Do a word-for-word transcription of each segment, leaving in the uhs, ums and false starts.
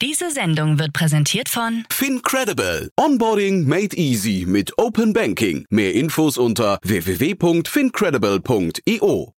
Diese Sendung wird präsentiert von FinCredible. Onboarding made easy mit Open Banking. Mehr Infos unter w w w punkt fincredible punkt i o.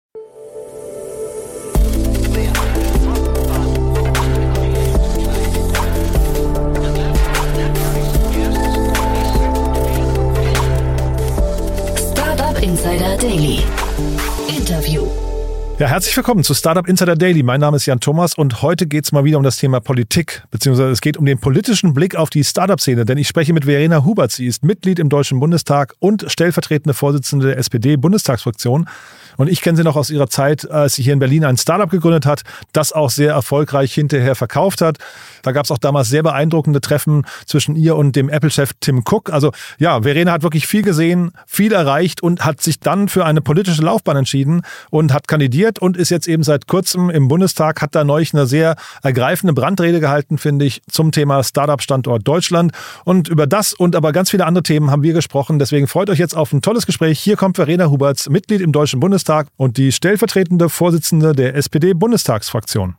Startup Insider Daily. Interview. Ja, herzlich willkommen zu Startup Insider Daily. Mein Name ist Jan Thomas und heute geht es mal wieder um das Thema Politik, beziehungsweise es geht um den politischen Blick auf die Startup-Szene, denn ich spreche mit Verena Hubert. Sie ist Mitglied im Deutschen Bundestag und stellvertretende Vorsitzende der S P D-Bundestagsfraktion. Und ich kenne sie noch aus ihrer Zeit, als sie hier in Berlin ein Startup gegründet hat, das auch sehr erfolgreich hinterher verkauft hat. Da gab es auch damals sehr beeindruckende Treffen zwischen ihr und dem Apple-Chef Tim Cook. Also ja, Verena hat wirklich viel gesehen, viel erreicht und hat sich dann für eine politische Laufbahn entschieden und hat kandidiert und ist jetzt eben seit kurzem im Bundestag, hat da neulich eine sehr ergreifende Brandrede gehalten, finde ich, zum Thema Startup-Standort Deutschland. Und über das und aber ganz viele andere Themen haben wir gesprochen. Deswegen freut euch jetzt auf ein tolles Gespräch. Hier kommt Verena Huberts, Mitglied im Deutschen Bundestag und die stellvertretende Vorsitzende der S P D-Bundestagsfraktion.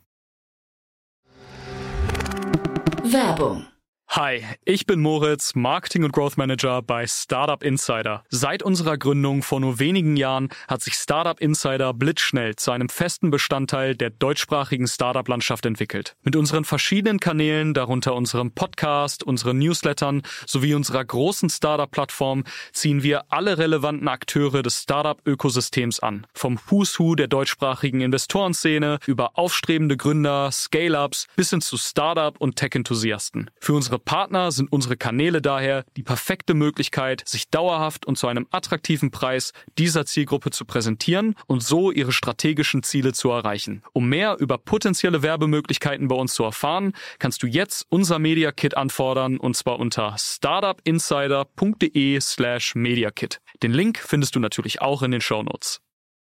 Werbung. Hi, ich bin Moritz, Marketing- und Growth Manager bei Startup Insider. Seit unserer Gründung vor nur wenigen Jahren hat sich Startup Insider blitzschnell zu einem festen Bestandteil der deutschsprachigen Startup-Landschaft entwickelt. Mit unseren verschiedenen Kanälen, darunter unserem Podcast, unseren Newslettern sowie unserer großen Startup-Plattform, ziehen wir alle relevanten Akteure des Startup-Ökosystems an. Vom Who's Who der deutschsprachigen Investorenszene über aufstrebende Gründer, Scale-Ups bis hin zu Startup- und Tech-Enthusiasten. Für unsere Partner sind unsere Kanäle daher die perfekte Möglichkeit, sich dauerhaft und zu einem attraktiven Preis dieser Zielgruppe zu präsentieren und so ihre strategischen Ziele zu erreichen. Um mehr über potenzielle Werbemöglichkeiten bei uns zu erfahren, kannst du jetzt unser Media Kit anfordern und zwar unter startupinsider punkt de slash mediakit. Den Link findest du natürlich auch in den Shownotes.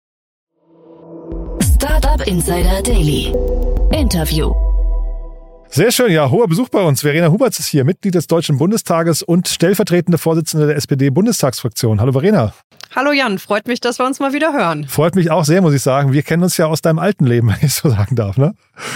Startup Insider Daily. Interview. Sehr schön, ja, hoher Besuch bei uns. Verena Huberts ist hier, Mitglied des Deutschen Bundestages und stellvertretende Vorsitzende der S P D-Bundestagsfraktion. Hallo Verena. Hallo Jan, freut mich, dass wir uns mal wieder hören. Freut mich auch sehr, muss ich sagen. Wir kennen uns ja aus deinem alten Leben, wenn ich so sagen darf, ne?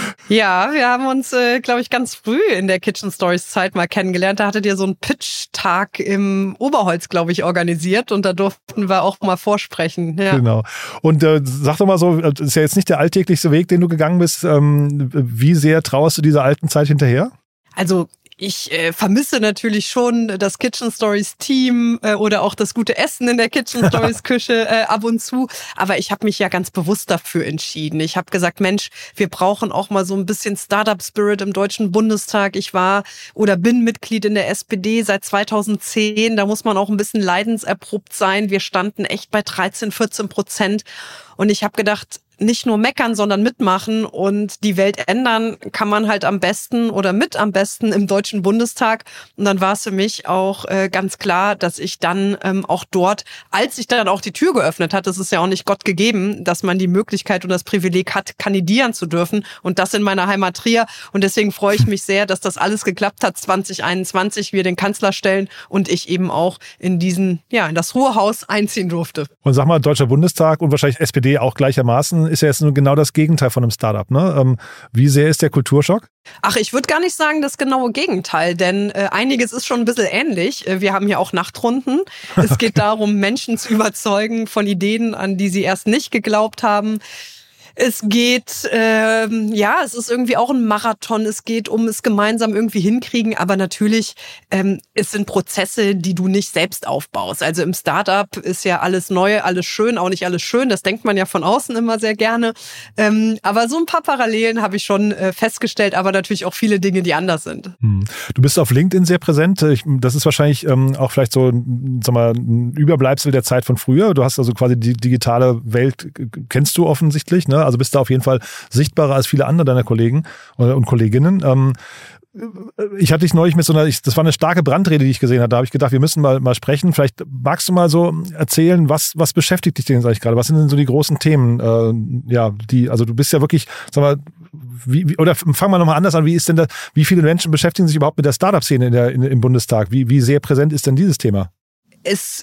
Ja, wir haben uns, äh, glaube ich, ganz früh in der Kitchen Stories Zeit mal kennengelernt. Da hattet ihr so einen Pitch-Tag im Oberholz, glaube ich, organisiert und da durften wir auch mal vorsprechen. Ja. Genau. Und äh, sag doch mal so, das ist ja jetzt nicht der alltäglichste Weg, den du gegangen bist. Ähm, wie sehr trauerst du dieser alten Zeit hinterher? Also ich äh, vermisse natürlich schon das Kitchen Stories Team äh, oder auch das gute Essen in der Kitchen Stories Küche äh, ab und zu. Aber ich habe mich ja ganz bewusst dafür entschieden. Ich habe gesagt, Mensch, wir brauchen auch mal so ein bisschen Startup Spirit im Deutschen Bundestag. Ich war oder bin Mitglied in der S P D seit zweitausendzehn. Da muss man auch ein bisschen leidenserprobt sein. Wir standen echt bei dreizehn, vierzehn Prozent. Und ich habe gedacht, nicht nur meckern, sondern mitmachen und die Welt ändern kann man halt am besten oder mit am besten im Deutschen Bundestag. Und dann war es für mich auch äh, ganz klar, dass ich dann ähm, auch dort, als sich dann auch die Tür geöffnet hat, das ist ja auch nicht Gott gegeben, dass man die Möglichkeit und das Privileg hat, kandidieren zu dürfen und das in meiner Heimat Trier. Und deswegen freue ich mich sehr, dass das alles geklappt hat, zwanzig einundzwanzig, wir den Kanzler stellen und ich eben auch in diesen, ja, in das Hohe Haus einziehen durfte. Und sag mal, Deutscher Bundestag und wahrscheinlich S P D auch gleichermaßen ist ja jetzt nur genau das Gegenteil von einem Startup, ne? Ähm, wie sehr ist der Kulturschock? Ach, ich würde gar nicht sagen das genaue Gegenteil, denn äh, einiges ist schon ein bisschen ähnlich. Äh, wir haben hier auch Nachtrunden. Es geht darum, Menschen zu überzeugen von Ideen, an die sie erst nicht geglaubt haben. Es geht, ähm, ja, es ist irgendwie auch ein Marathon. Es geht um es gemeinsam irgendwie hinkriegen. Aber natürlich, ähm, es sind Prozesse, die du nicht selbst aufbaust. Also im Startup ist ja alles neu, alles schön, auch nicht alles schön. Das denkt man ja von außen immer sehr gerne. Ähm, aber so ein paar Parallelen habe ich schon äh, festgestellt, aber natürlich auch viele Dinge, die anders sind. Hm. Du bist auf LinkedIn sehr präsent. Ich, das ist wahrscheinlich ähm, auch vielleicht so sag mal, ein Überbleibsel der Zeit von früher. Du hast also quasi die digitale Welt, kennst du offensichtlich, ne? Also bist da auf jeden Fall sichtbarer als viele andere deiner Kollegen und Kolleginnen. Ähm, ich hatte dich neulich mit so einer, ich, das war eine starke Brandrede, die ich gesehen habe. Da habe ich gedacht, wir müssen mal, mal sprechen. Vielleicht magst du mal so erzählen, was, was beschäftigt dich denn eigentlich gerade? Was sind denn so die großen Themen? Äh, ja, die, also du bist ja wirklich, sag mal, wie, wie, oder fangen wir nochmal anders an. Wie ist denn das, wie viele Menschen beschäftigen sich überhaupt mit der Startup-Szene in der, in, im Bundestag? Wie, wie sehr präsent ist denn dieses Thema? Es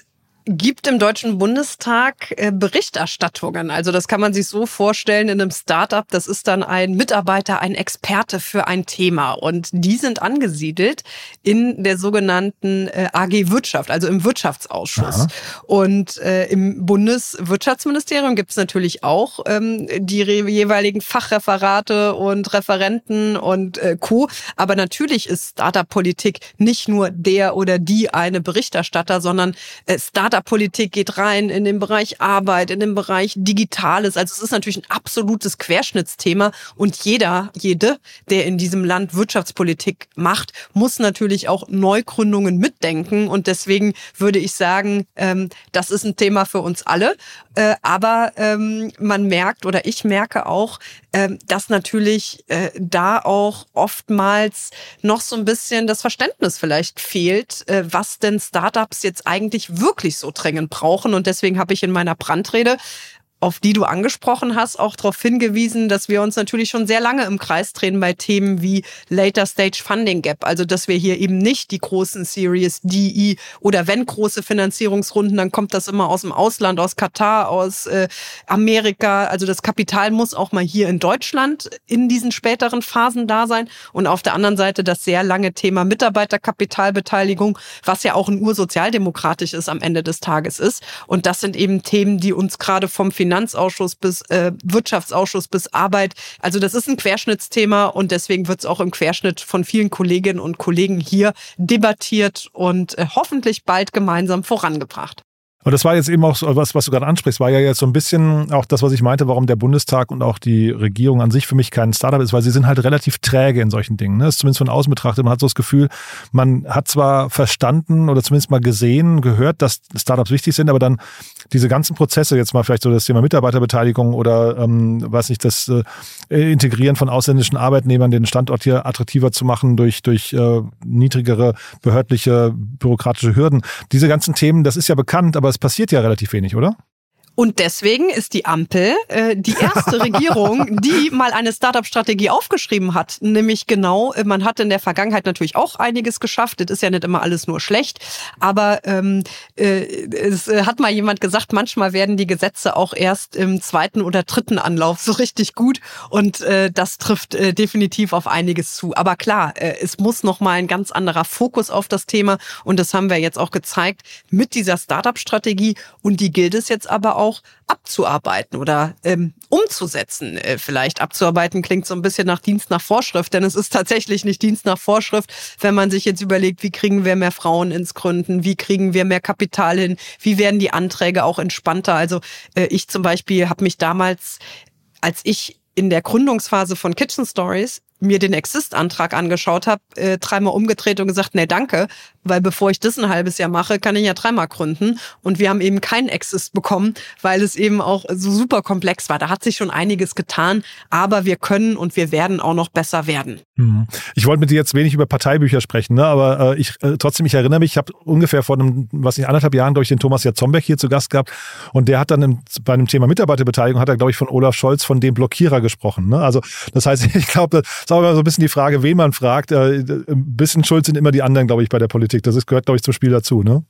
gibt im Deutschen Bundestag äh, Berichterstattungen. Also das kann man sich so vorstellen in einem Startup. Das ist dann ein Mitarbeiter, ein Experte für ein Thema. Und die sind angesiedelt in der sogenannten äh, A G Wirtschaft, also im Wirtschaftsausschuss. Aha. Und äh, im Bundeswirtschaftsministerium gibt es natürlich auch ähm, die re- jeweiligen Fachreferate und Referenten und äh, Co. Aber natürlich ist Startup-Politik nicht nur der oder die eine Berichterstatter, sondern äh, Startup Politik geht rein in den Bereich Arbeit, in den Bereich Digitales. Also es ist natürlich ein absolutes Querschnittsthema und jeder, jede, der in diesem Land Wirtschaftspolitik macht, muss natürlich auch Neugründungen mitdenken und deswegen würde ich sagen, ähm, das ist ein Thema für uns alle. Äh, aber ähm, man merkt oder ich merke auch, äh, dass natürlich äh, da auch oftmals noch so ein bisschen das Verständnis vielleicht fehlt, äh, was denn Startups jetzt eigentlich wirklich so dringend brauchen. Und deswegen habe ich in meiner Brandrede, auf die du angesprochen hast, auch darauf hingewiesen, dass wir uns natürlich schon sehr lange im Kreis drehen bei Themen wie Later Stage Funding Gap. Also dass wir hier eben nicht die großen Series D I oder wenn große Finanzierungsrunden, dann kommt das immer aus dem Ausland, aus Katar, aus äh, Amerika. Also das Kapital muss auch mal hier in Deutschland in diesen späteren Phasen da sein. Und auf der anderen Seite das sehr lange Thema Mitarbeiterkapitalbeteiligung, was ja auch ein ursozialdemokratisch ist am Ende des Tages ist. Und das sind eben Themen, die uns gerade vom Finanz Finanzausschuss bis äh, Wirtschaftsausschuss bis Arbeit. Also das ist ein Querschnittsthema und deswegen wird es auch im Querschnitt von vielen Kolleginnen und Kollegen hier debattiert und äh, hoffentlich bald gemeinsam vorangebracht. Und das war jetzt eben auch so, was, was du gerade ansprichst, war ja jetzt so ein bisschen auch das, was ich meinte, warum der Bundestag und auch die Regierung an sich für mich kein Startup ist, weil sie sind halt relativ träge in solchen Dingen. Ne? Das ist zumindest von außen betrachtet. Man hat so das Gefühl, man hat zwar verstanden oder zumindest mal gesehen, gehört, dass Startups wichtig sind, aber dann diese ganzen Prozesse, jetzt mal vielleicht so das Thema Mitarbeiterbeteiligung oder, ähm, weiß nicht, das äh, Integrieren von ausländischen Arbeitnehmern, den Standort hier attraktiver zu machen durch, durch äh, niedrigere behördliche, bürokratische Hürden. Diese ganzen Themen, das ist ja bekannt, aber es passiert ja relativ wenig, oder? Und deswegen ist die Ampel äh, die erste Regierung, die mal eine Startup-Strategie aufgeschrieben hat. Nämlich genau, man hat in der Vergangenheit natürlich auch einiges geschafft. Das ist ja nicht immer alles nur schlecht. Aber ähm, äh, es hat mal jemand gesagt, manchmal werden die Gesetze auch erst im zweiten oder dritten Anlauf so richtig gut. Und äh, das trifft äh, definitiv auf einiges zu. Aber klar, äh, es muss nochmal ein ganz anderer Fokus auf das Thema. Und das haben wir jetzt auch gezeigt mit dieser Startup-Strategie. Und die gilt es jetzt aber auch auch abzuarbeiten oder ähm, umzusetzen. Äh, vielleicht abzuarbeiten klingt so ein bisschen nach Dienst nach Vorschrift, denn es ist tatsächlich nicht Dienst nach Vorschrift, wenn man sich jetzt überlegt, wie kriegen wir mehr Frauen ins Gründen, wie kriegen wir mehr Kapital hin, wie werden die Anträge auch entspannter. Also äh, ich zum Beispiel habe mich damals, als ich in der Gründungsphase von Kitchen Stories mir den Exist-Antrag angeschaut habe, äh, dreimal umgedreht und gesagt, nee, danke, weil bevor ich das ein halbes Jahr mache, kann ich ja dreimal gründen. Und wir haben eben keinen Exist bekommen, weil es eben auch so super komplex war. Da hat sich schon einiges getan, aber wir können und wir werden auch noch besser werden. Ich wollte mit dir jetzt wenig über Parteibücher sprechen, ne? aber äh, ich äh, trotzdem, ich erinnere mich, ich habe ungefähr vor einem, was nicht, anderthalb Jahren, glaube ich, den Thomas Jatzombeck hier zu Gast gehabt und der hat dann im, bei einem Thema Mitarbeiterbeteiligung, hat er, glaube ich, von Olaf Scholz von dem Blockierer gesprochen. Ne? Also das heißt, ich glaube, das ist auch immer so ein bisschen die Frage, wen man fragt. Äh, ein bisschen schuld sind immer die anderen, glaube ich, bei der Politik. Das ist, gehört, glaube ich, zum Spiel dazu, ne?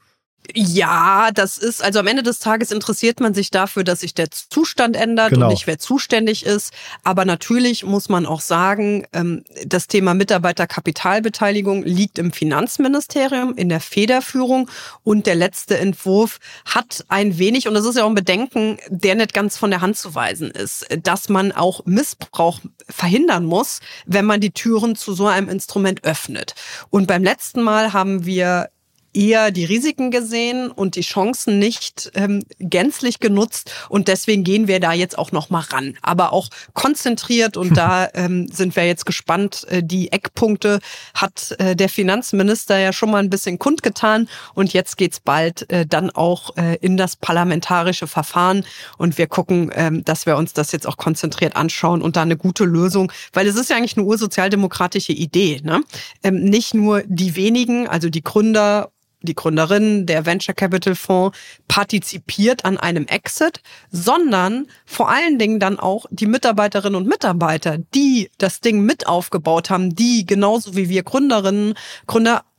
Ja, das ist, also am Ende des Tages interessiert man sich dafür, dass sich der Zustand ändert genau. und nicht wer zuständig ist. Aber natürlich muss man auch sagen, das Thema Mitarbeiterkapitalbeteiligung liegt im Finanzministerium, in der Federführung und der letzte Entwurf hat ein wenig, und das ist ja auch ein Bedenken, der nicht ganz von der Hand zu weisen ist, dass man auch Missbrauch verhindern muss, wenn man die Türen zu so einem Instrument öffnet. Und beim letzten Mal haben wir eher die Risiken gesehen und die Chancen nicht ähm, gänzlich genutzt und deswegen gehen wir da jetzt auch noch mal ran, aber auch konzentriert und da ähm, sind wir jetzt gespannt. Äh, die Eckpunkte hat äh, der Finanzminister ja schon mal ein bisschen kundgetan und jetzt geht's bald äh, dann auch äh, in das parlamentarische Verfahren und wir gucken, ähm, dass wir uns das jetzt auch konzentriert anschauen und da eine gute Lösung, weil es ist ja eigentlich eine ursozialdemokratische Idee, ne? Ähm, nicht nur die wenigen, also die Gründer, die Gründerin, der Venture Capital Fonds partizipiert an einem Exit, sondern vor allen Dingen dann auch die Mitarbeiterinnen und Mitarbeiter, die das Ding mit aufgebaut haben, die genauso wie wir Gründerinnen, Gründer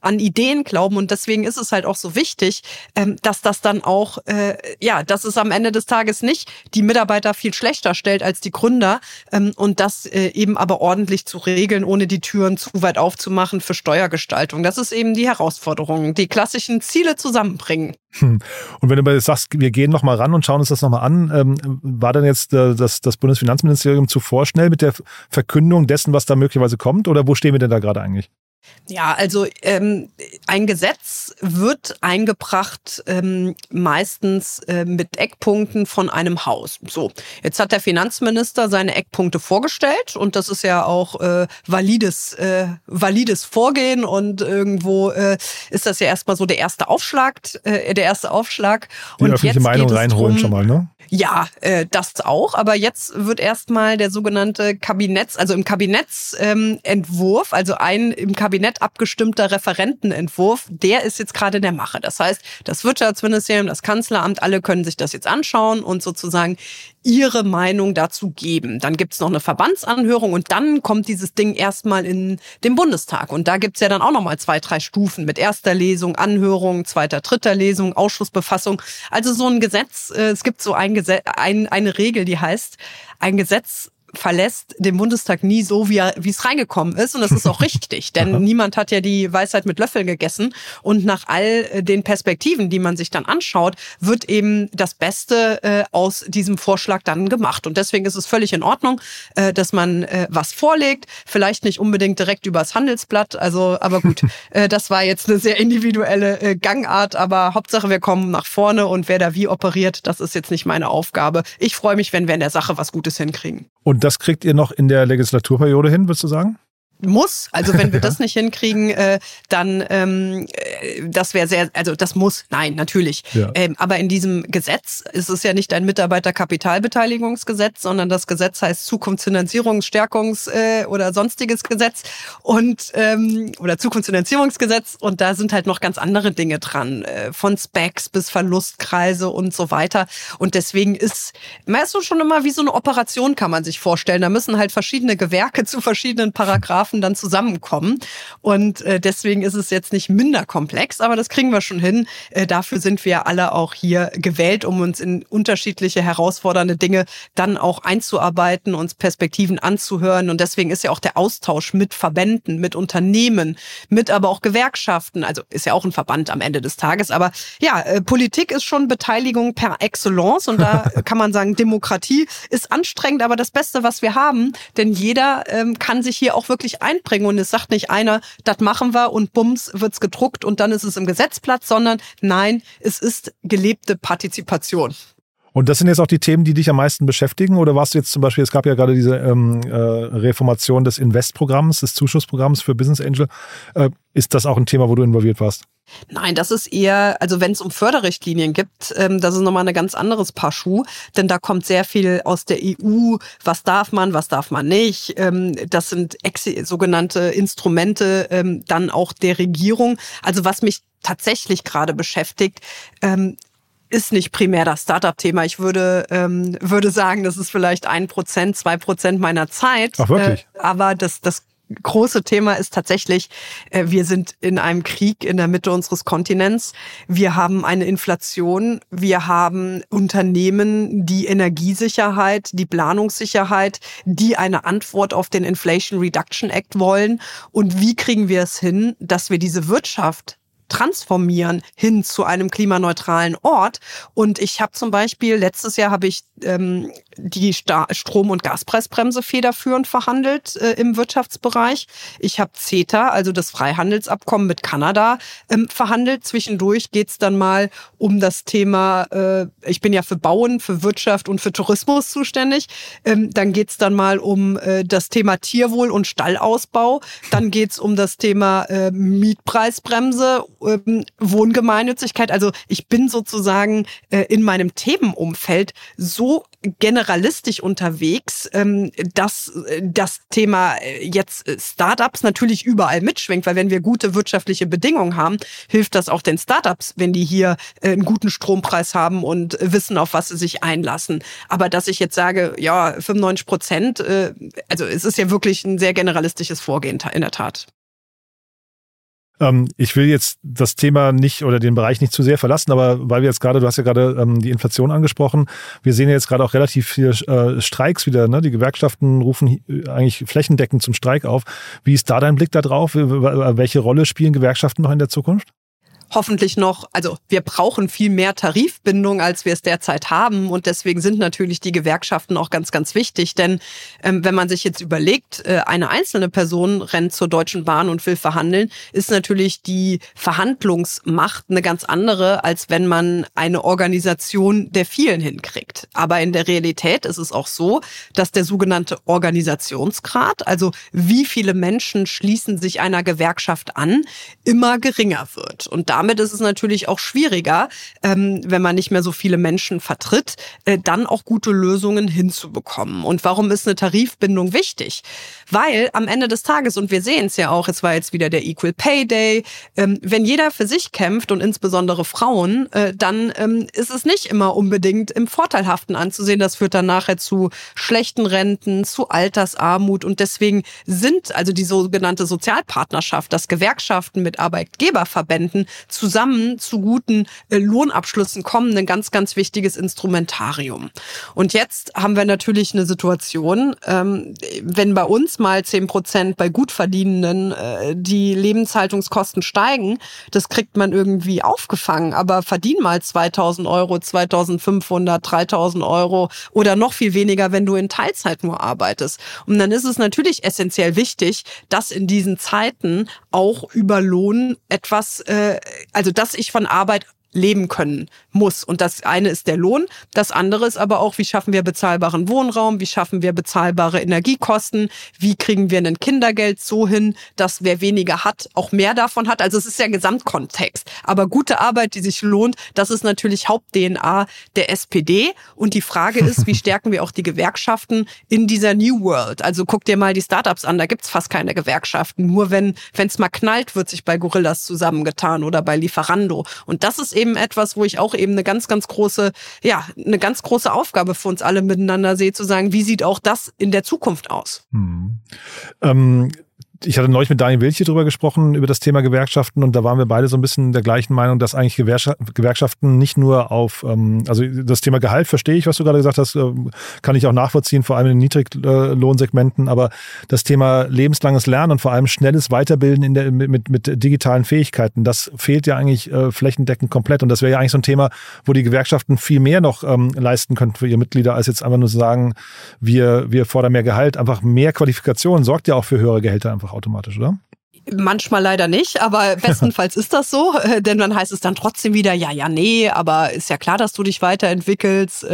an Ideen glauben. Und deswegen ist es halt auch so wichtig, ähm, dass das dann auch, äh, ja, dass es am Ende des Tages nicht die Mitarbeiter viel schlechter stellt als die Gründer ähm, und das äh, eben aber ordentlich zu regeln, ohne die Türen zu weit aufzumachen für Steuergestaltung. Das ist eben die Herausforderung, die klassischen Ziele zusammenbringen. Hm. Und wenn du sagst, wir gehen nochmal ran und schauen uns das nochmal an, ähm, war denn jetzt äh, das, das Bundesfinanzministerium zu vorschnell mit der Verkündung dessen, was da möglicherweise kommt? Oder wo stehen wir denn da gerade eigentlich? Ja, also ähm, ein Gesetz wird eingebracht ähm, meistens äh, mit Eckpunkten von einem Haus. So, jetzt hat der Finanzminister seine Eckpunkte vorgestellt und das ist ja auch äh, valides, äh, valides Vorgehen und irgendwo äh, ist das ja erstmal so der erste Aufschlag, äh, der erste Aufschlag. Die und öffentliche jetzt Meinung geht es reinholen drum, schon mal, ne? Ja, äh, das auch. Aber jetzt wird erstmal der sogenannte Kabinetts, also im Kabinettsentwurf, ähm, also ein im Kabinett abgestimmter Referentenentwurf, der ist jetzt gerade in der Mache. Das heißt, das Wirtschaftsministerium, das Kanzleramt, alle können sich das jetzt anschauen und sozusagen ihre Meinung dazu geben. Dann gibt's noch eine Verbandsanhörung und dann kommt dieses Ding erstmal in den Bundestag. Und da gibt's ja dann auch nochmal zwei, drei Stufen mit erster Lesung, Anhörung, zweiter, dritter Lesung, Ausschussbefassung. Also so ein Gesetz, äh, es gibt so ein Gesetz, ein, eine Regel, die heißt, ein Gesetz verlässt den Bundestag nie so, wie er, wie es reingekommen ist. Und das ist auch richtig, denn niemand hat ja die Weisheit mit Löffeln gegessen. Und nach all den Perspektiven, die man sich dann anschaut, wird eben das Beste äh, aus diesem Vorschlag dann gemacht. Und deswegen ist es völlig in Ordnung, äh, dass man äh, was vorlegt. Vielleicht nicht unbedingt direkt übers Handelsblatt. Also, aber gut, äh, das war jetzt eine sehr individuelle äh, Gangart. Aber Hauptsache, wir kommen nach vorne und wer da wie operiert, das ist jetzt nicht meine Aufgabe. Ich freue mich, wenn wir in der Sache was Gutes hinkriegen. Und das kriegt ihr noch in der Legislaturperiode hin, würdest du sagen? Muss, also wenn wir das nicht hinkriegen, äh, dann ähm, das wäre sehr, also das muss, nein, natürlich. Ja. Ähm, aber in diesem Gesetz ist es ja nicht ein Mitarbeiterkapitalbeteiligungsgesetz, sondern das Gesetz heißt Zukunftsfinanzierungs-, Stärkungs- äh, oder sonstiges Gesetz und ähm, oder Zukunftsfinanzierungsgesetz und da sind halt noch ganz andere Dinge dran, äh, von Specs bis Verlustkreise und so weiter. Und deswegen ist, man ist so schon immer wie so eine Operation, kann man sich vorstellen. Da müssen halt verschiedene Gewerke zu verschiedenen Paragraphen dann zusammenkommen. Und äh, deswegen ist es jetzt nicht minder komplex, aber das kriegen wir schon hin. Äh, dafür sind wir alle auch hier gewählt, um uns in unterschiedliche herausfordernde Dinge dann auch einzuarbeiten, uns Perspektiven anzuhören. Und deswegen ist ja auch der Austausch mit Verbänden, mit Unternehmen, mit aber auch Gewerkschaften, also ist ja auch ein Verband am Ende des Tages. Aber ja, äh, Politik ist schon Beteiligung per Excellence und da kann man sagen, Demokratie ist anstrengend, aber das Beste, was wir haben, denn jeder ähm, kann sich hier auch wirklich einbringen und es sagt nicht einer, das machen wir und bums wird's gedruckt und dann ist es im Gesetzblatt, sondern nein, es ist gelebte Partizipation. Und das sind jetzt auch die Themen, die dich am meisten beschäftigen? Oder warst du jetzt zum Beispiel, es gab ja gerade diese ähm, äh, Reformation des Invest-Programms, des Zuschussprogramms für Business Angel. Äh, ist das auch ein Thema, wo du involviert warst? Nein, das ist eher, also wenn es um Förderrichtlinien gibt, ähm, das ist nochmal ein ganz anderes Paar Schuh, denn da kommt sehr viel aus der E U, was darf man, was darf man nicht. Ähm, das sind ex- sogenannte Instrumente ähm, dann auch der Regierung. Also was mich tatsächlich gerade beschäftigt, ähm, ist nicht primär das Startup-Thema. Ich würde ähm, würde sagen, das ist vielleicht ein Prozent, zwei Prozent meiner Zeit. Ach, wirklich? Äh, aber das das große Thema ist tatsächlich, äh, wir sind in einem Krieg in der Mitte unseres Kontinents. Wir haben eine Inflation. Wir haben Unternehmen, die Energiesicherheit, die Planungssicherheit, die eine Antwort auf den Inflation Reduction Act wollen. Und wie kriegen wir es hin, dass wir diese Wirtschaft transformieren hin zu einem klimaneutralen Ort. Und ich habe zum Beispiel, letztes Jahr habe ich ähm, die Sta- Strom- und Gaspreisbremse federführend verhandelt äh, im Wirtschaftsbereich. Ich habe CETA, also das Freihandelsabkommen mit Kanada, ähm, verhandelt. Zwischendurch geht's dann mal um das Thema, äh, ich bin ja für Bauen, für Wirtschaft und für Tourismus zuständig. Ähm, dann geht's dann mal um äh, das Thema Tierwohl und Stallausbau. Dann geht's um das Thema äh, Mietpreisbremse, ähm, Wohngemeinnützigkeit. Also ich bin sozusagen äh, in meinem Themenumfeld so generalistisch unterwegs, ähm, dass äh, das Thema äh, jetzt äh, Startups natürlich überall mitschwingt, weil wenn wir gute wirtschaftliche Bedingungen haben, hilft das auch den Startups, wenn die hier äh, einen guten Strompreis haben und äh, wissen, auf was sie sich einlassen. Aber dass ich jetzt sage, ja, fünfundneunzig Prozent, äh, also es ist ja wirklich ein sehr generalistisches Vorgehen in der Tat. Ähm, ich will jetzt das Thema nicht oder den Bereich nicht zu sehr verlassen, aber weil wir jetzt gerade, du hast ja gerade ähm, die Inflation angesprochen, wir sehen ja jetzt gerade auch relativ viele äh, Streiks wieder, ne? Die Gewerkschaften rufen eigentlich flächendeckend zum Streik auf. Wie ist da dein Blick da drauf? Welche Rolle spielen Gewerkschaften noch in der Zukunft? Hoffentlich noch, also wir brauchen viel mehr Tarifbindung, als wir es derzeit haben. Und deswegen sind natürlich die Gewerkschaften auch ganz, ganz wichtig. Denn ähm, wenn man sich jetzt überlegt, äh, eine einzelne Person rennt zur Deutschen Bahn und will verhandeln, ist natürlich die Verhandlungsmacht eine ganz andere, als wenn man eine Organisation der vielen hinkriegt. Aber in der Realität ist es auch so, dass der sogenannte Organisationsgrad, also wie viele Menschen schließen sich einer Gewerkschaft an, immer geringer wird. Und da Damit ist es natürlich auch schwieriger, ähm, wenn man nicht mehr so viele Menschen vertritt, äh, dann auch gute Lösungen hinzubekommen. Und warum ist eine Tarifbindung wichtig? Weil am Ende des Tages, und wir sehen es ja auch, es war jetzt wieder der Equal Pay Day, ähm, wenn jeder für sich kämpft und insbesondere Frauen, äh, dann ähm, ist es nicht immer unbedingt im Vorteilhaften anzusehen. Das führt dann nachher zu schlechten Renten, zu Altersarmut. Und deswegen sind also die sogenannte Sozialpartnerschaft, dass Gewerkschaften mit Arbeitgeberverbänden zusammen zu guten äh, Lohnabschlüssen kommen, ein ganz, ganz wichtiges Instrumentarium. Und jetzt haben wir natürlich eine Situation, ähm, wenn bei uns mal zehn Prozent bei Gutverdienenden äh, die Lebenshaltungskosten steigen, das kriegt man irgendwie aufgefangen. Aber verdien mal zweitausend Euro, zweitausendfünfhundert, dreitausend Euro oder noch viel weniger, wenn du in Teilzeit nur arbeitest. Und dann ist es natürlich essentiell wichtig, dass in diesen Zeiten auch über Lohn etwas äh, also dass ich von Arbeit leben können muss. Und das eine ist der Lohn, das andere ist aber auch, wie schaffen wir bezahlbaren Wohnraum, wie schaffen wir bezahlbare Energiekosten, wie kriegen wir ein Kindergeld so hin, dass wer weniger hat, auch mehr davon hat. Also es ist ja Gesamtkontext. Aber gute Arbeit, die sich lohnt, das ist natürlich Haupt-D N A der S P D. Und die Frage ist, wie stärken wir auch die Gewerkschaften in dieser New World? Also guck dir mal die Startups an, da gibt's fast keine Gewerkschaften. Nur wenn es mal knallt, wird sich bei Gorillas zusammengetan oder bei Lieferando. Und das ist eben etwas, wo ich auch eben eine ganz, ganz große, ja, eine ganz große Aufgabe für uns alle miteinander sehe, zu sagen, wie sieht auch das in der Zukunft aus? Hm. Ähm Ich hatte neulich mit Daniel Wilche drüber gesprochen, über das Thema Gewerkschaften, und da waren wir beide so ein bisschen der gleichen Meinung, dass eigentlich Gewerkschaften nicht nur auf, also das Thema Gehalt verstehe ich, was du gerade gesagt hast, kann ich auch nachvollziehen, vor allem in den Niedriglohnsegmenten, aber das Thema lebenslanges Lernen und vor allem schnelles Weiterbilden in der, mit, mit digitalen Fähigkeiten, das fehlt ja eigentlich flächendeckend komplett, und das wäre ja eigentlich so ein Thema, wo die Gewerkschaften viel mehr noch ähm, leisten könnten für ihre Mitglieder, als jetzt einfach nur zu sagen, wir, wir fordern mehr Gehalt. Einfach mehr Qualifikation sorgt ja auch für höhere Gehälter einfach automatisch, oder? Manchmal leider nicht, aber bestenfalls ist das so, denn dann heißt es dann trotzdem wieder, ja, ja, nee, aber ist ja klar, dass du dich weiterentwickelst,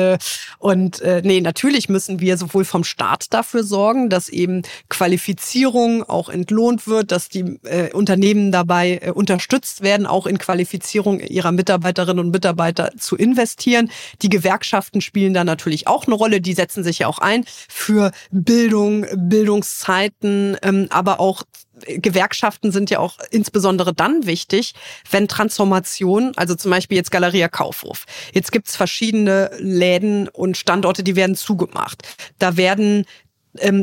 und nee, natürlich müssen wir sowohl vom Staat dafür sorgen, dass eben Qualifizierung auch entlohnt wird, dass die Unternehmen dabei unterstützt werden, auch in Qualifizierung ihrer Mitarbeiterinnen und Mitarbeiter zu investieren. Die Gewerkschaften spielen da natürlich auch eine Rolle, die setzen sich ja auch ein für Bildung, Bildungszeiten, aber auch Gewerkschaften sind ja auch insbesondere dann wichtig, wenn Transformation, also zum Beispiel jetzt Galeria Kaufhof. Jetzt gibt's verschiedene Läden und Standorte, die werden zugemacht. Da werden ähm,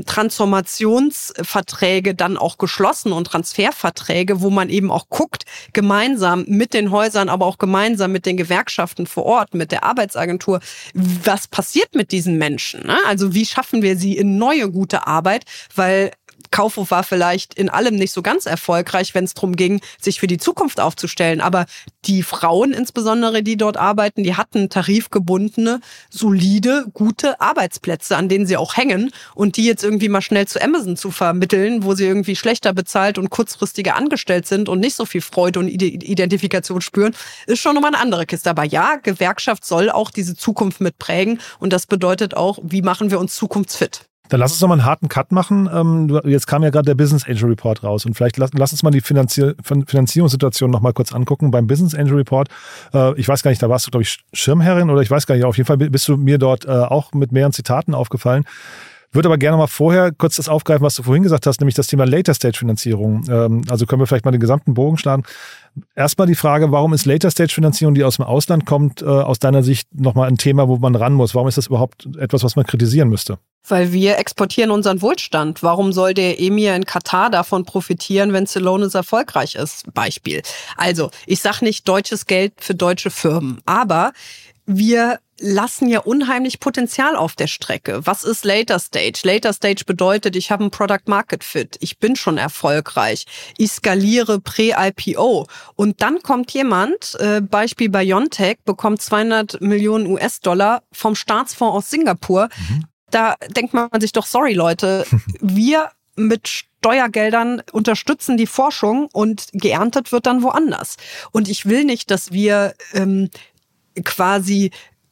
Transformationsverträge dann auch geschlossen und Transferverträge, wo man eben auch guckt, gemeinsam mit den Häusern, aber auch gemeinsam mit den Gewerkschaften vor Ort, mit der Arbeitsagentur, was passiert mit diesen Menschen, ne? Also wie schaffen wir sie in neue gute Arbeit, weil Kaufhof war vielleicht in allem nicht so ganz erfolgreich, wenn es darum ging, sich für die Zukunft aufzustellen. Aber die Frauen insbesondere, die dort arbeiten, die hatten tarifgebundene, solide, gute Arbeitsplätze, an denen sie auch hängen. Und die jetzt irgendwie mal schnell zu Amazon zu vermitteln, wo sie irgendwie schlechter bezahlt und kurzfristiger angestellt sind und nicht so viel Freude und Identifikation spüren, ist schon nochmal eine andere Kiste. Aber ja, Gewerkschaft soll auch diese Zukunft mitprägen. Und das bedeutet auch, wie machen wir uns zukunftsfit? Dann lass uns noch mal einen harten Cut machen. Jetzt kam ja gerade der Business Angel Report raus, und vielleicht lass, lass uns mal die Finanzier- Finanzierungssituation noch mal kurz angucken. Beim Business Angel Report, äh, ich weiß gar nicht, da warst du, glaube ich, Schirmherrin, oder ich weiß gar nicht, auf jeden Fall bist du mir dort äh, auch mit mehreren Zitaten aufgefallen. Würde aber gerne mal vorher kurz das aufgreifen, was du vorhin gesagt hast, nämlich das Thema Later-Stage-Finanzierung. Ähm, also können wir vielleicht mal den gesamten Bogen schlagen. Erstmal die Frage, warum ist Later-Stage-Finanzierung, die aus dem Ausland kommt, äh, aus deiner Sicht nochmal ein Thema, wo man ran muss? Warum ist das überhaupt etwas, was man kritisieren müsste? Weil wir exportieren unseren Wohlstand. Warum soll der Emir in Katar davon profitieren, wenn Celonis erfolgreich ist? Beispiel. Also, ich sage nicht deutsches Geld für deutsche Firmen, aber wir lassen ja unheimlich Potenzial auf der Strecke. Was ist Later Stage? Later Stage bedeutet, ich habe ein Product Market Fit. Ich bin schon erfolgreich. Ich skaliere Prä-I P O. Und dann kommt jemand, äh, Beispiel BioNTech, bekommt zweihundert Millionen U S-Dollar vom Staatsfonds aus Singapur. Mhm. Da denkt man sich doch, sorry Leute, wir mit Steuergeldern unterstützen die Forschung und geerntet wird dann woanders. Und ich will nicht, dass wir ähm, quasi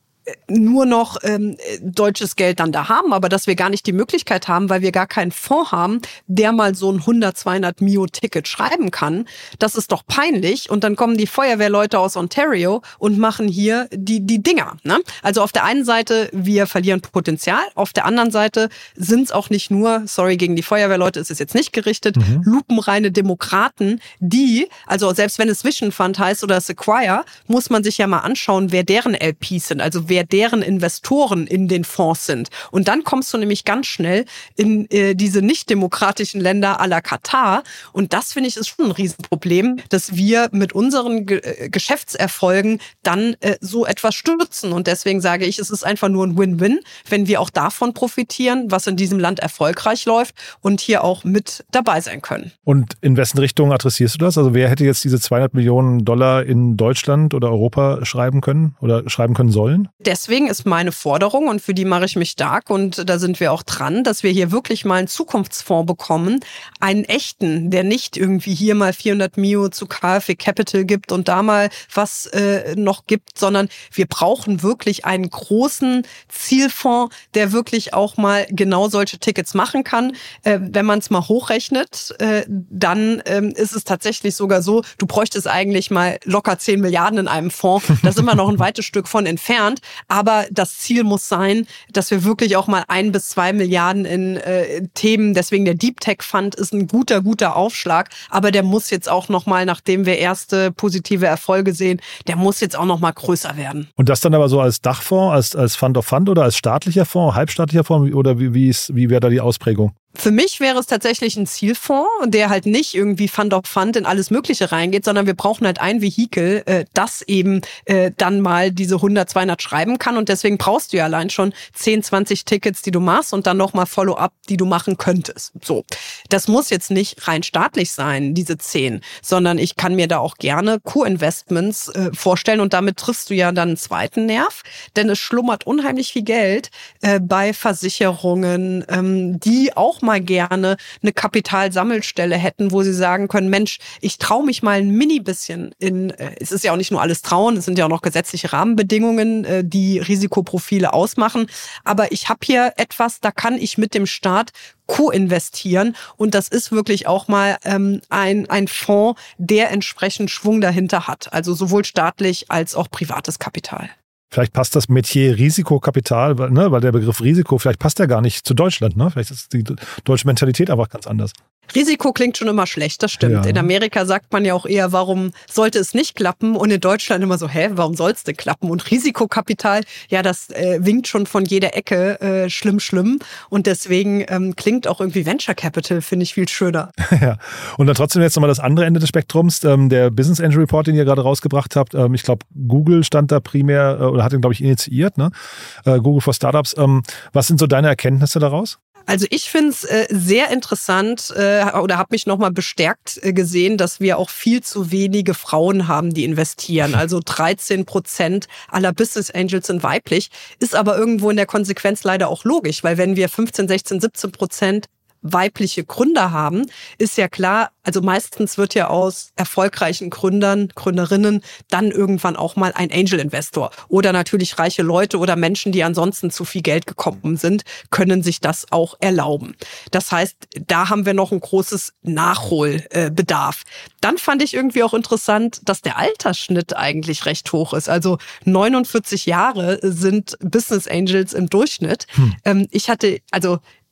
nur noch ähm, deutsches Geld dann da haben, aber dass wir gar nicht die Möglichkeit haben, weil wir gar keinen Fonds haben, der mal so ein hundert, zweihundert Mio-Ticket schreiben kann. Das ist doch peinlich. Und dann kommen die Feuerwehrleute aus Ontario und machen hier die die Dinger. Ne? Also auf der einen Seite, wir verlieren Potenzial. Auf der anderen Seite sind es auch nicht nur, sorry, gegen die Feuerwehrleute ist es jetzt nicht gerichtet, mhm. lupenreine Demokraten, die, also selbst wenn es Vision Fund heißt oder Sequoia, muss man sich ja mal anschauen, wer deren L Ps sind. Also wer deren Investoren in den Fonds sind. Und dann kommst du nämlich ganz schnell in äh, diese nicht-demokratischen Länder à la Katar. Und das, finde ich, ist schon ein Riesenproblem, dass wir mit unseren Ge- äh, Geschäftserfolgen dann äh, so etwas stürzen. Und deswegen sage ich, es ist einfach nur ein Win-Win, wenn wir auch davon profitieren, was in diesem Land erfolgreich läuft und hier auch mit dabei sein können. Und in wessen Richtung adressierst du das? Also wer hätte jetzt diese zweihundert Millionen Dollar in Deutschland oder Europa schreiben können oder schreiben können sollen? Deswegen ist meine Forderung, und für die mache ich mich stark, und da sind wir auch dran, dass wir hier wirklich mal einen Zukunftsfonds bekommen, einen echten, der nicht irgendwie hier mal vierhundert Mio zu K f W Capital gibt und da mal was äh, noch gibt, sondern wir brauchen wirklich einen großen Zielfonds, der wirklich auch mal genau solche Tickets machen kann. Äh, wenn man es mal hochrechnet, äh, dann äh, ist es tatsächlich sogar so, du bräuchtest eigentlich mal locker zehn Milliarden in einem Fonds. Da sind wir noch ein weites Stück von entfernt. Aber das Ziel muss sein, dass wir wirklich auch mal ein bis zwei Milliarden in äh, Themen, deswegen der Deep Tech Fund ist ein guter, guter Aufschlag, aber der muss jetzt auch noch mal, nachdem wir erste positive Erfolge sehen, der muss jetzt auch noch mal größer werden. Und das dann aber so als Dachfonds, als, als Fund of Fund oder als staatlicher Fonds, halbstaatlicher Fonds oder wie, wie, ist, wie wäre da die Ausprägung? Für mich wäre es tatsächlich ein Zielfonds, der halt nicht irgendwie Fund of Fund in alles Mögliche reingeht, sondern wir brauchen halt ein Vehikel, äh, das eben äh, dann mal diese hundert, zweihundert schreiben kann. Und deswegen brauchst du ja allein schon zehn, zwanzig Tickets, die du machst und dann nochmal Follow-up, die du machen könntest. So, das muss jetzt nicht rein staatlich sein, diese zehn, sondern ich kann mir da auch gerne Co-Investments äh, vorstellen. Und damit triffst du ja dann einen zweiten Nerv, denn es schlummert unheimlich viel Geld äh, bei Versicherungen, ähm, die auch mal gerne eine Kapitalsammelstelle hätten, wo sie sagen können, Mensch, ich traue mich mal ein mini bisschen in, äh, es ist ja auch nicht nur alles trauen, es sind ja auch noch gesetzliche Rahmenbedingungen, äh, die Risikoprofile ausmachen, aber ich habe hier etwas, da kann ich mit dem Staat co-investieren und das ist wirklich auch mal ähm, ein, ein Fonds, der entsprechend Schwung dahinter hat, also sowohl staatlich als auch privates Kapital. Vielleicht passt das Metier Risikokapital, ne, weil der Begriff Risiko, vielleicht passt der gar nicht zu Deutschland. Ne? Vielleicht ist die deutsche Mentalität einfach ganz anders. Risiko klingt schon immer schlecht, das stimmt. Ja. In Amerika sagt man ja auch eher, warum sollte es nicht klappen? Und in Deutschland immer so, hä, warum soll es denn klappen? Und Risikokapital, ja, das äh, winkt schon von jeder Ecke, äh, schlimm, schlimm. Und deswegen ähm, klingt auch irgendwie Venture Capital, finde ich viel schöner. Ja, und dann trotzdem jetzt nochmal das andere Ende des Spektrums, ähm, der Business Angel Report, den ihr gerade rausgebracht habt. Ähm, ich glaube, Google stand da primär, äh, oder hat ihn, glaube ich, initiiert, ne? Äh, Google for Startups. Ähm, was sind so deine Erkenntnisse daraus? Also ich finde es äh, sehr interessant äh, oder habe mich nochmal bestärkt äh, gesehen, dass wir auch viel zu wenige Frauen haben, die investieren. Also dreizehn Prozent aller Business Angels sind weiblich, ist aber irgendwo in der Konsequenz leider auch logisch, weil wenn wir fünfzehn, sechzehn, siebzehn Prozent weibliche Gründer haben, ist ja klar, also meistens wird ja aus erfolgreichen Gründern, Gründerinnen dann irgendwann auch mal ein Angel-Investor. Oder natürlich reiche Leute oder Menschen, die ansonsten zu viel Geld gekommen sind, können sich das auch erlauben. Das heißt, da haben wir noch ein großes Nachholbedarf. Dann fand ich irgendwie auch interessant, dass der Altersschnitt eigentlich recht hoch ist. Also neunundvierzig Jahre sind Business Angels im Durchschnitt. Hm. Ich hatte, also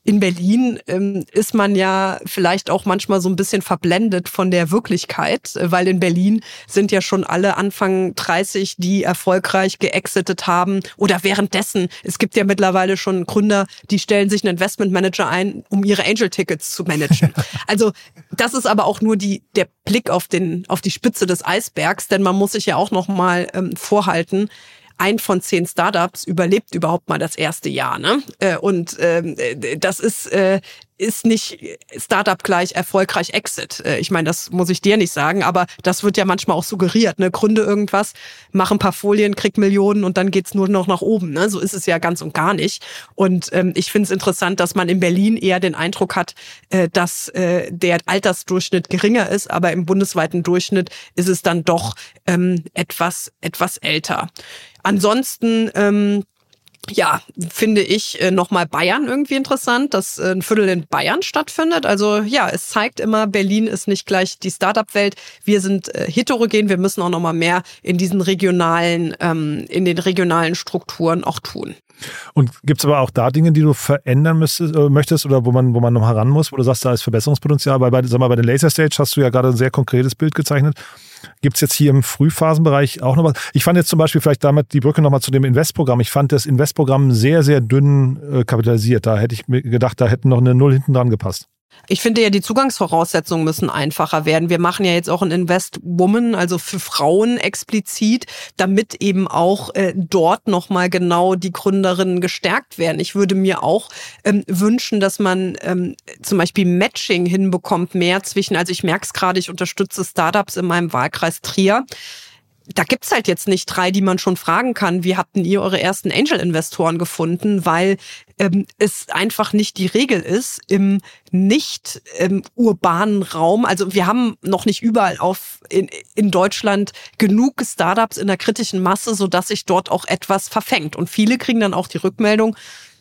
in Berlin ähm, ist man ja vielleicht auch manchmal so ein bisschen verblendet von der Wirklichkeit, weil in Berlin sind ja schon alle Anfang dreißig, die erfolgreich geexitet haben oder währenddessen. Es gibt ja mittlerweile schon Gründer, die stellen sich einen Investmentmanager ein, um ihre Angel-Tickets zu managen. Also das ist aber auch nur die der Blick auf den auf die Spitze des Eisbergs, denn man muss sich ja auch noch mal ähm, vorhalten, ein von zehn Startups überlebt überhaupt mal das erste Jahr, ne? Und ähm, das ist äh, ist nicht Startup gleich erfolgreich Exit. Ich meine, das muss ich dir nicht sagen, aber das wird ja manchmal auch suggeriert, ne? Gründe irgendwas, mach ein paar Folien, krieg Millionen und dann geht's nur noch nach oben, ne? So ist es ja ganz und gar nicht. Und ähm, ich finde es interessant, dass man in Berlin eher den Eindruck hat, äh, dass äh, der Altersdurchschnitt geringer ist, aber im bundesweiten Durchschnitt ist es dann doch ähm, etwas etwas älter. Ansonsten ähm, ja, finde ich äh, nochmal Bayern irgendwie interessant, dass äh, ein Viertel in Bayern stattfindet. Also ja, es zeigt immer, Berlin ist nicht gleich die Startup-Welt. Wir sind äh, heterogen, wir müssen auch nochmal mehr in diesen regionalen, ähm, in den regionalen Strukturen auch tun. Und gibt's aber auch da Dinge, die du verändern müsstest, äh, möchtest oder wo man, wo man noch heran muss, wo du sagst, da ist Verbesserungspotenzial? Weil bei, sag mal, bei den Laser Stage hast du ja gerade ein sehr konkretes Bild gezeichnet. Gibt es jetzt hier im Frühphasenbereich auch noch was? Ich fand jetzt zum Beispiel vielleicht damit die Brücke nochmal zu dem Investprogramm. Ich fand das Investprogramm sehr, sehr dünn äh, kapitalisiert. Da hätte ich mir gedacht, da hätten noch eine Null hinten dran gepasst. Ich finde ja, die Zugangsvoraussetzungen müssen einfacher werden. Wir machen ja jetzt auch ein Invest Woman, also für Frauen explizit, damit eben auch äh, dort nochmal genau die Gründerinnen gestärkt werden. Ich würde mir auch ähm, wünschen, dass man ähm, zum Beispiel Matching hinbekommt, mehr zwischen, also ich merke es gerade, ich unterstütze Startups in meinem Wahlkreis Trier. Da gibt's halt jetzt nicht drei, die man schon fragen kann, wie habt denn ihr eure ersten Angel-Investoren gefunden, weil ähm, es einfach nicht die Regel ist im nicht ähm, urbanen Raum. Also wir haben noch nicht überall auf in, in Deutschland genug Startups in der kritischen Masse, sodass sich dort auch etwas verfängt. Und viele kriegen dann auch die Rückmeldung,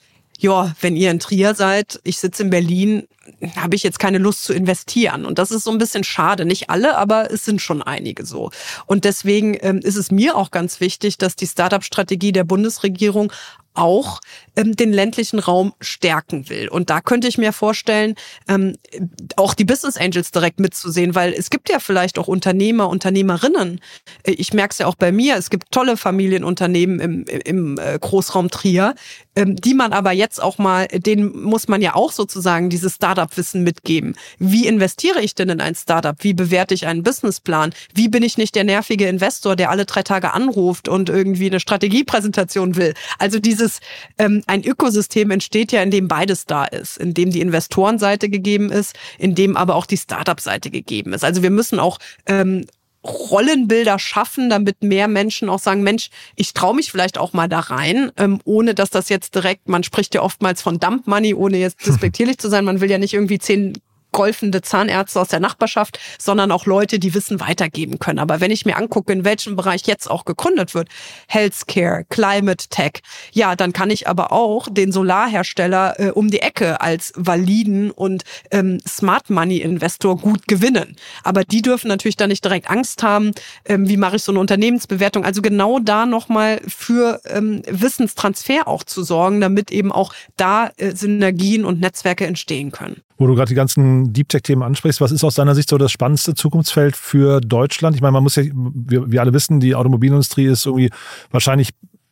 ja, wenn ihr in Trier seid, ich sitze in Berlin, habe ich jetzt keine Lust zu investieren. Und das ist so ein bisschen schade. Nicht alle, aber es sind schon einige so. Und deswegen ähm, ist es mir auch ganz wichtig, dass die Startup-Strategie der Bundesregierung auch ähm, den ländlichen Raum stärken will. Und da könnte ich mir vorstellen, ähm, auch die Business Angels direkt mitzusehen, weil es gibt ja vielleicht auch Unternehmer, Unternehmerinnen. Ich merke es ja auch bei mir, es gibt tolle Familienunternehmen im, im Großraum Trier, ähm, die man aber jetzt auch mal, denen muss man ja auch sozusagen dieses Startup-Wissen mitgeben. Wie investiere ich denn in ein Startup? Wie bewerte ich einen Businessplan? Wie bin ich nicht der nervige Investor, der alle drei Tage anruft und irgendwie eine Strategiepräsentation will? Also diese Dieses, ähm, ein Ökosystem entsteht ja, in dem beides da ist, in dem die Investorenseite gegeben ist, in dem aber auch die Startup-Seite gegeben ist. Also wir müssen auch ähm, Rollenbilder schaffen, damit mehr Menschen auch sagen, Mensch, ich traue mich vielleicht auch mal da rein, ähm, ohne dass das jetzt direkt, man spricht ja oftmals von Dump Money, ohne jetzt despektierlich zu sein, man will ja nicht irgendwie zehn golfende Zahnärzte aus der Nachbarschaft, sondern auch Leute, die Wissen weitergeben können. Aber wenn ich mir angucke, in welchem Bereich jetzt auch gegründet wird, Healthcare, Climate Tech, ja, dann kann ich aber auch den Solarhersteller äh, um die Ecke als validen und ähm, Smart Money Investor gut gewinnen. Aber die dürfen natürlich dann nicht direkt Angst haben, ähm, wie mache ich so eine Unternehmensbewertung. Also genau da nochmal für ähm, Wissenstransfer auch zu sorgen, damit eben auch da äh, Synergien und Netzwerke entstehen können. Wo du gerade die ganzen Deep Tech-Themen ansprichst, was ist aus deiner Sicht so das spannendste Zukunftsfeld für Deutschland? Ich meine, man muss ja, wir, wir alle wissen, die Automobilindustrie ist irgendwie wahrscheinlich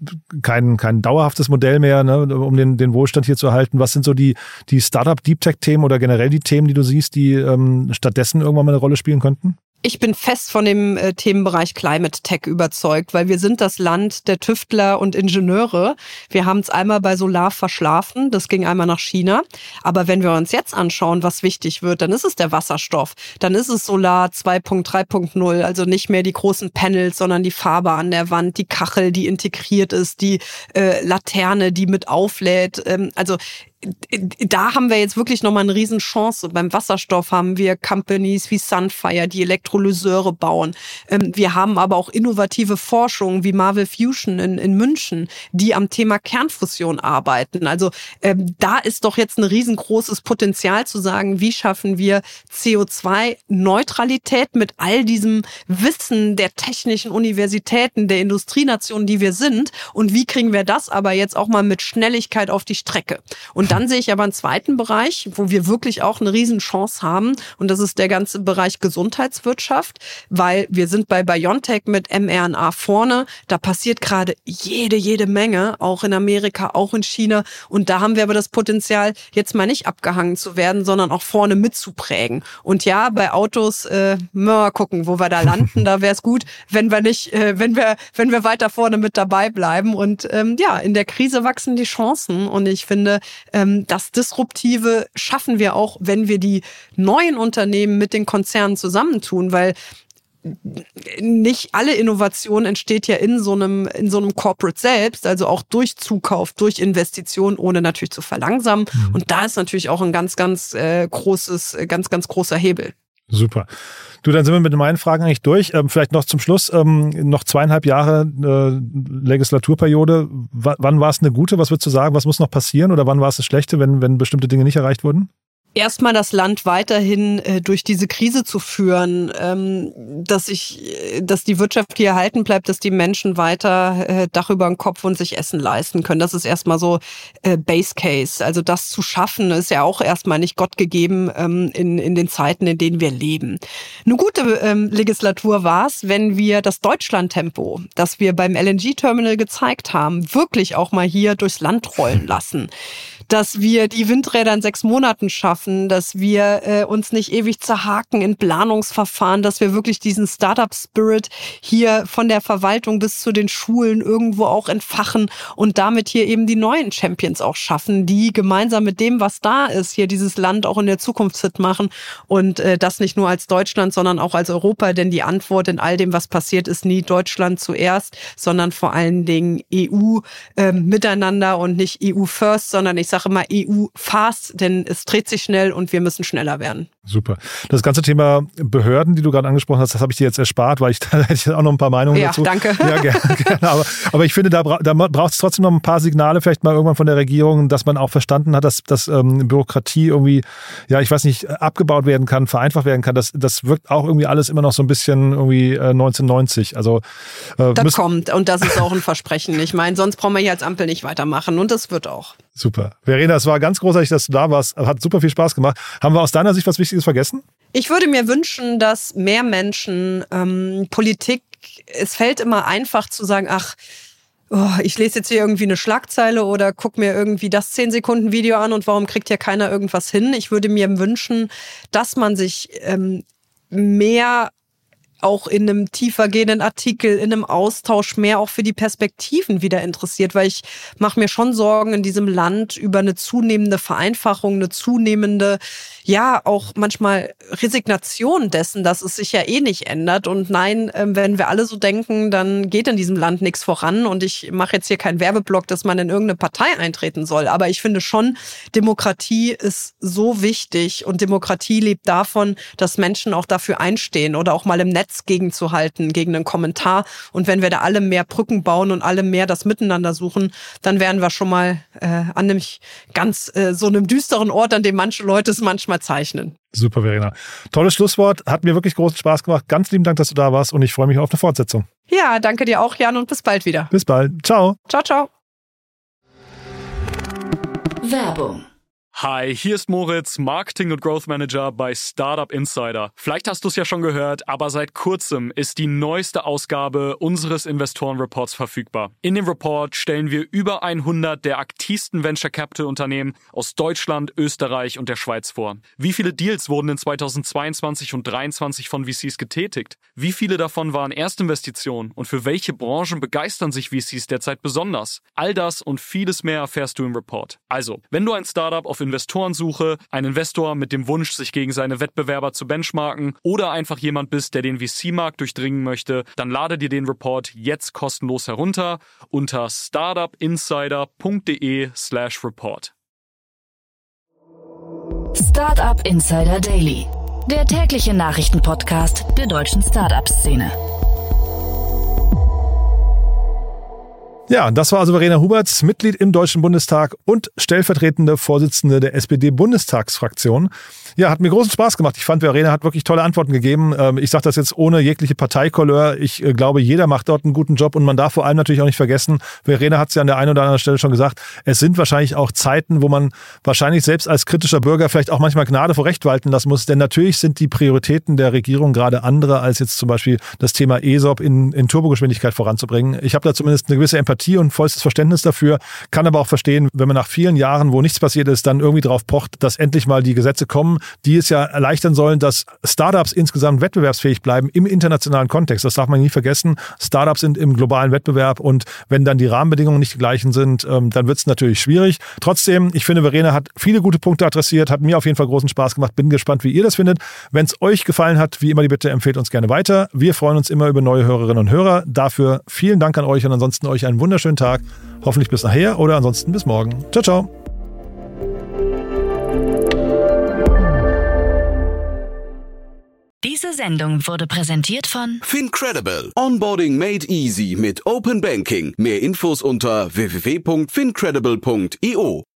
kein, kein dauerhaftes Modell mehr, ne, um den, den Wohlstand hier zu erhalten. Was sind so die, die Startup-Deep Tech-Themen oder generell die Themen, die du siehst, die ähm, stattdessen irgendwann mal eine Rolle spielen könnten? Ich bin fest von dem äh, Themenbereich Climate Tech überzeugt, weil wir sind das Land der Tüftler und Ingenieure. Wir haben es einmal bei Solar verschlafen, das ging einmal nach China. Aber wenn wir uns jetzt anschauen, was wichtig wird, dann ist es der Wasserstoff. Dann ist es Solar zwei Punkt drei Punkt null, also nicht mehr die großen Panels, sondern die Farbe an der Wand, die Kachel, die integriert ist, die äh, Laterne, die mit auflädt. Ähm, also da haben wir jetzt wirklich nochmal eine Riesenchance. Beim Wasserstoff haben wir Companies wie Sunfire, die Elektrolyseure bauen. Wir haben aber auch innovative Forschung wie Marvel Fusion in, in München, die am Thema Kernfusion arbeiten. Also ähm, da ist doch jetzt ein riesengroßes Potenzial zu sagen, wie schaffen wir C O zwei Neutralität mit all diesem Wissen der technischen Universitäten, der Industrienationen, die wir sind, und wie kriegen wir das aber jetzt auch mal mit Schnelligkeit auf die Strecke? Und Und dann sehe ich aber einen zweiten Bereich, wo wir wirklich auch eine Riesenchance haben. Und das ist der ganze Bereich Gesundheitswirtschaft, weil wir sind bei BioNTech mit mRNA vorne. Da passiert gerade jede, jede Menge, auch in Amerika, auch in China. Und da haben wir aber das Potenzial, jetzt mal nicht abgehangen zu werden, sondern auch vorne mitzuprägen. Und ja, bei Autos, äh, mal gucken, wo wir da landen. Da wäre es gut, wenn wir nicht, äh, wenn wir, wenn wir weiter vorne mit dabei bleiben. Und ähm, ja, in der Krise wachsen die Chancen. Und ich finde, ähm, das Disruptive schaffen wir auch, wenn wir die neuen Unternehmen mit den Konzernen zusammentun, weil nicht alle Innovation entsteht ja in so einem in so einem Corporate selbst, also auch durch Zukauf, durch Investition, ohne natürlich zu verlangsamen. Mhm. Und da ist natürlich auch ein ganz, ganz äh, großes, ganz, ganz großer Hebel. Super. Du, dann sind wir mit meinen Fragen eigentlich durch. Ähm, vielleicht noch zum Schluss, ähm, noch zweieinhalb Jahre äh, Legislaturperiode. W- wann war es eine gute? Was würdest du sagen? Was muss noch passieren? Oder wann war es eine schlechte, wenn, wenn bestimmte Dinge nicht erreicht wurden? Erstmal das Land weiterhin äh, durch diese Krise zu führen, ähm, dass ich, dass die Wirtschaft hier erhalten bleibt, dass die Menschen weiter äh, Dach über den Kopf und sich Essen leisten können. Das ist erstmal so äh, Base Case. Also das zu schaffen, ist ja auch erstmal nicht Gott gegeben ähm, in, in den Zeiten, in denen wir leben. Eine gute ähm, Legislatur war es, wenn wir das Deutschland-Tempo, das wir beim L N G-Terminal gezeigt haben, wirklich auch mal hier durchs Land rollen lassen. Dass wir die Windräder in sechs Monaten schaffen, dass wir äh, uns nicht ewig zerhaken in Planungsverfahren, dass wir wirklich diesen Startup-Spirit hier von der Verwaltung bis zu den Schulen irgendwo auch entfachen und damit hier eben die neuen Champions auch schaffen, die gemeinsam mit dem, was da ist, hier dieses Land auch in der Zukunft fit machen und äh, das nicht nur als Deutschland, sondern auch als Europa, denn die Antwort in all dem, was passiert, ist nie Deutschland zuerst, sondern vor allen Dingen E U äh, miteinander und nicht E U first, sondern ich sage immer E U fast, denn es dreht sich schnell und wir müssen schneller werden. Super. Das ganze Thema Behörden, die du gerade angesprochen hast, das habe ich dir jetzt erspart, weil ich da hätte ich auch noch ein paar Meinungen ja, dazu. Danke. Ja, gerne. gerne. Aber, aber ich finde, da, bra- da braucht es trotzdem noch ein paar Signale, vielleicht mal irgendwann von der Regierung, dass man auch verstanden hat, dass, dass ähm, Bürokratie irgendwie, ja, ich weiß nicht, abgebaut werden kann, vereinfacht werden kann. Das, das wirkt auch irgendwie alles immer noch so ein bisschen irgendwie äh, neunzehnhundertneunzig. Also, äh, das müssen- kommt und das ist auch ein Versprechen. Ich meine, sonst brauchen wir hier als Ampel nicht weitermachen und das wird auch. Super. Verena, es war ganz großartig, dass du da warst. Hat super viel Spaß gemacht. Haben wir aus deiner Sicht was Wichtiges vergessen? Ich würde mir wünschen, dass mehr Menschen ähm, Politik, es fällt immer einfach zu sagen, ach, oh, ich lese jetzt hier irgendwie eine Schlagzeile oder guck mir irgendwie das zehn Sekunden Video an und warum kriegt hier keiner irgendwas hin? Ich würde mir wünschen, dass man sich ähm, mehr auch in einem tiefer gehenden Artikel, in einem Austausch mehr auch für die Perspektiven wieder interessiert, weil ich mache mir schon Sorgen in diesem Land über eine zunehmende Vereinfachung, eine zunehmende, ja, auch manchmal Resignation dessen, dass es sich ja eh nicht ändert. Und nein, wenn wir alle so denken, dann geht in diesem Land nichts voran. Und ich mache jetzt hier keinen Werbeblock, dass man in irgendeine Partei eintreten soll. Aber ich finde schon, Demokratie ist so wichtig und Demokratie lebt davon, dass Menschen auch dafür einstehen oder auch mal im Netz gegenzuhalten, gegen einen Kommentar. Und wenn wir da alle mehr Brücken bauen und alle mehr das Miteinander suchen, dann wären wir schon mal äh, an einem ganz äh, so einem düsteren Ort, an dem manche Leute es manchmal zeichnen. Super, Verena. Tolles Schlusswort. Hat mir wirklich großen Spaß gemacht. Ganz lieben Dank, dass du da warst und ich freue mich auf eine Fortsetzung. Ja, danke dir auch, Jan, und bis bald wieder. Bis bald. Ciao. Ciao, ciao. Werbung. Hi, hier ist Moritz, Marketing- und Growth Manager bei Startup Insider. Vielleicht hast du es ja schon gehört, aber seit kurzem ist die neueste Ausgabe unseres Investorenreports verfügbar. In dem Report stellen wir über hundert der aktivsten Venture Capital Unternehmen aus Deutschland, Österreich und der Schweiz vor. Wie viele Deals wurden in zweitausendzweiundzwanzig und zweitausenddreiundzwanzig von V Cs getätigt? Wie viele davon waren Erstinvestitionen? Und für welche Branchen begeistern sich V Cs derzeit besonders? All das und vieles mehr erfährst du im Report. Also, wenn du ein Startup auf Investorensuche, ein Investor mit dem Wunsch, sich gegen seine Wettbewerber zu benchmarken oder einfach jemand bist, der den V C-Markt durchdringen möchte, dann lade dir den Report jetzt kostenlos herunter unter startupinsider.de slash report. Startup Insider Daily, der tägliche Nachrichtenpodcast der deutschen Startup-Szene. Ja, das war also Verena Huberts, Mitglied im Deutschen Bundestag und stellvertretende Vorsitzende der S P D-Bundestagsfraktion. Ja, hat mir großen Spaß gemacht. Ich fand, Verena hat wirklich tolle Antworten gegeben. Ich sage das jetzt ohne jegliche Parteikolleur. Ich glaube, jeder macht dort einen guten Job und man darf vor allem natürlich auch nicht vergessen, Verena hat es ja an der einen oder anderen Stelle schon gesagt, es sind wahrscheinlich auch Zeiten, wo man wahrscheinlich selbst als kritischer Bürger vielleicht auch manchmal Gnade vor Recht walten lassen muss, denn natürlich sind die Prioritäten der Regierung gerade andere, als jetzt zum Beispiel das Thema E S O P in, in Turbogeschwindigkeit voranzubringen. Ich habe da zumindest eine gewisse Empathie und vollstes Verständnis dafür, kann aber auch verstehen, wenn man nach vielen Jahren, wo nichts passiert ist, dann irgendwie drauf pocht, dass endlich mal die Gesetze kommen, die es ja erleichtern sollen, dass Startups insgesamt wettbewerbsfähig bleiben im internationalen Kontext. Das darf man nie vergessen. Startups sind im globalen Wettbewerb und wenn dann die Rahmenbedingungen nicht die gleichen sind, dann wird es natürlich schwierig. Trotzdem, ich finde, Verena hat viele gute Punkte adressiert, hat mir auf jeden Fall großen Spaß gemacht. Bin gespannt, wie ihr das findet. Wenn es euch gefallen hat, wie immer die Bitte, empfehlt uns gerne weiter. Wir freuen uns immer über neue Hörerinnen und Hörer. Dafür vielen Dank an euch und ansonsten euch einen wunderschönen Tag. Hoffentlich bis nachher oder ansonsten bis morgen. Ciao, ciao. Diese Sendung wurde präsentiert von FinCredible. Onboarding made easy mit Open Banking. Mehr Infos unter w w w punkt fincredible punkt i o.